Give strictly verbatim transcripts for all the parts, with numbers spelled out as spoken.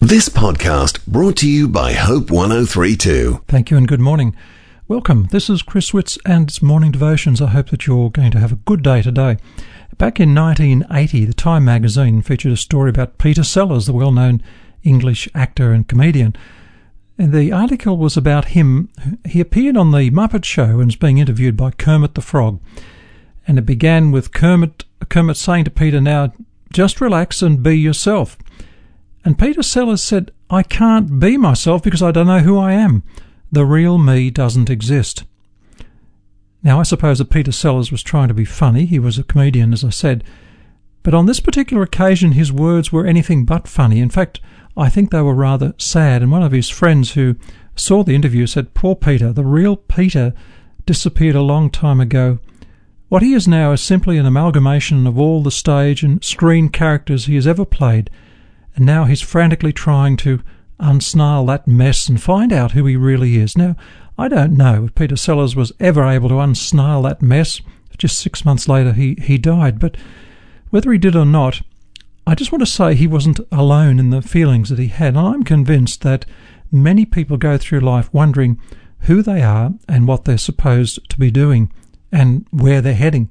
This podcast brought to you by Hope one oh three two. Thank you and good morning. Welcome. This is Chris Witts and it's Morning Devotions. I hope that you're going to have a good day today. Back in nineteen eighty, the Time magazine featured a story about Peter Sellers, the well-known English actor and comedian. And the article was about him. He appeared on the Muppet Show and was being interviewed by Kermit the Frog. And it began with Kermit, Kermit saying to Peter, "Now, just relax and be yourself." And Peter Sellers said, "I can't be myself because I don't know who I am. The real me doesn't exist." Now, I suppose that Peter Sellers was trying to be funny. He was a comedian, as I said. But on this particular occasion, his words were anything but funny. In fact, I think they were rather sad. And one of his friends who saw the interview said, "Poor Peter, the real Peter disappeared a long time ago. What he is now is simply an amalgamation of all the stage and screen characters he has ever played. And now he's frantically trying to unsnarl that mess and find out who he really is." Now, I don't know if Peter Sellers was ever able to unsnarl that mess. Just six months later, he, he died. But whether he did or not, I just want to say he wasn't alone in the feelings that he had. And I'm convinced that many people go through life wondering who they are and what they're supposed to be doing and where they're heading.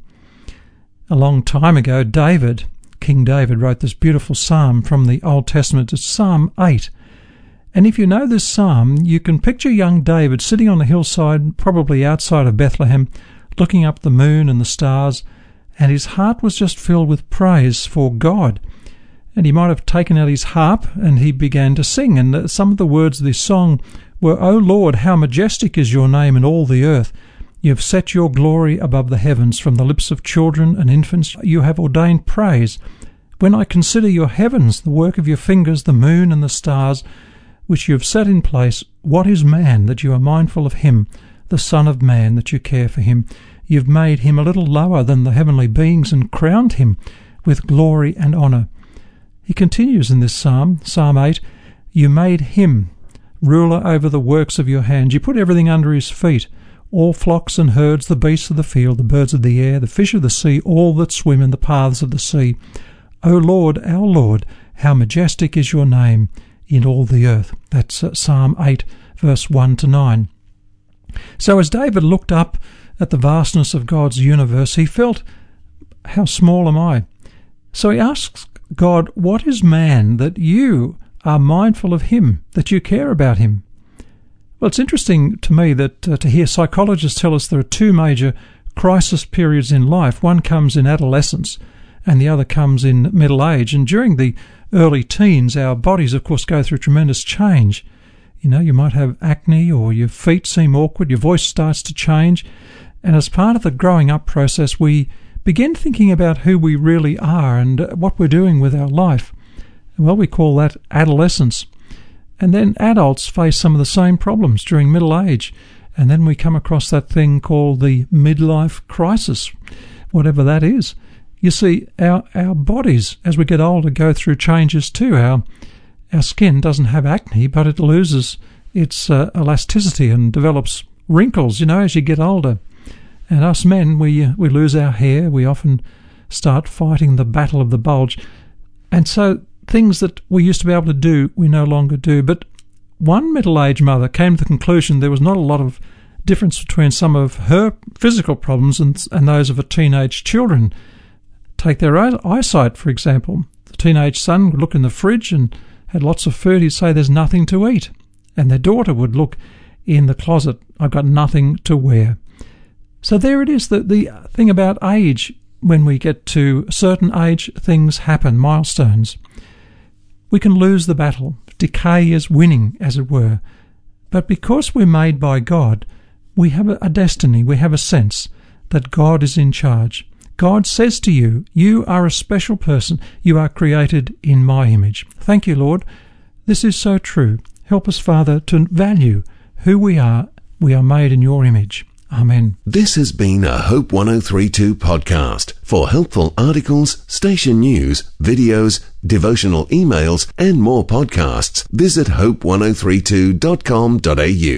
A long time ago, David... King David wrote this beautiful psalm from the Old Testament. It's Psalm eight. And if you know this psalm, you can picture young David sitting on a hillside, probably outside of Bethlehem, looking up the moon and the stars, and his heart was just filled with praise for God. And he might have taken out his harp and he began to sing. And some of the words of this song were, "O Lord, how majestic is your name in all the earth. You have set your glory above the heavens. From the lips of children and infants you have ordained praise. When I consider your heavens, the work of your fingers, the moon and the stars, which you have set in place, what is man that you are mindful of him, the Son of Man that you care for him? You have made him a little lower than the heavenly beings and crowned him with glory and honour." He continues in this psalm, Psalm eight, "You made him ruler over the works of your hands. You put everything under his feet, all flocks and herds, the beasts of the field, the birds of the air, the fish of the sea, all that swim in the paths of the sea. O Lord, our Lord, how majestic is your name in all the earth." That's Psalm eight, verse one to nine. So as David looked up at the vastness of God's universe, he felt, how small am I? So he asks God, what is man that you are mindful of him, that you care about him? Well, it's interesting to me that uh, to hear psychologists tell us there are two major crisis periods in life. One comes in adolescence and the other comes in middle age. And during the early teens, our bodies, of course, go through tremendous change. You know, you might have acne or your feet seem awkward, your voice starts to change. And as part of the growing up process, we begin thinking about who we really are and what we're doing with our life. Well, we call that adolescence. And then adults face some of the same problems during middle age. And then we come across that thing called the midlife crisis, whatever that is. You see, our, our bodies, as we get older, go through changes too. Our, our skin doesn't have acne, but it loses its uh, elasticity and develops wrinkles, you know, as you get older. And us men, we, uh, we lose our hair. We often start fighting the battle of the bulge. And so things that we used to be able to do, we no longer do. But one middle-aged mother came to the conclusion there was not a lot of difference between some of her physical problems and, and those of her teenage children. Take their eyesight, for example. The teenage son would look in the fridge and had lots of food. He'd say, "There's nothing to eat." And their daughter would look in the closet, "I've got nothing to wear." So there it is, the, the thing about age. When we get to a certain age, things happen, milestones. We can lose the battle. Decay is winning, as it were. But because we're made by God, we have a destiny, we have a sense that God is in charge. God says to you, you are a special person. You are created in my image. Thank you, Lord. This is so true. Help us, Father, to value who we are. We are made in your image. Amen. This has been a Hope one oh three two podcast. For helpful articles, station news, videos, devotional emails, and more podcasts, visit hope one oh three two dot com dot a u.